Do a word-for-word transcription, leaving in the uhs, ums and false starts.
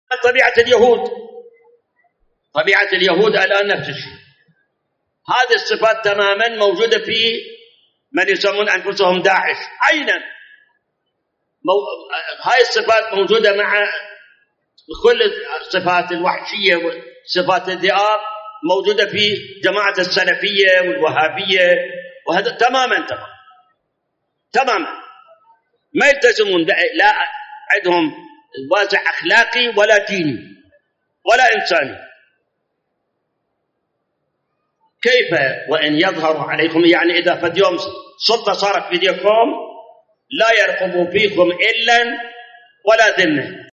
طبيعة اليهود، طبيعة اليهود الآن نفس الشيء. هذه الصفات تماما موجودة في من يسمون أنفسهم داعش عينا. مو... هاي الصفات موجودة مع كل الصفات الوحشية وصفات الذئاب موجودة في جماعة السلفية والوهابية، وهذا تماما تماما تماما ما يلتزمون، لا عندهم وازع أخلاقي ولا ديني ولا إنساني. كيف وإن يظهروا عليكم، يعني إذا في اليوم سلطة صارت في يديكم لا يرقبوا فيكم إلا ولا ذمة.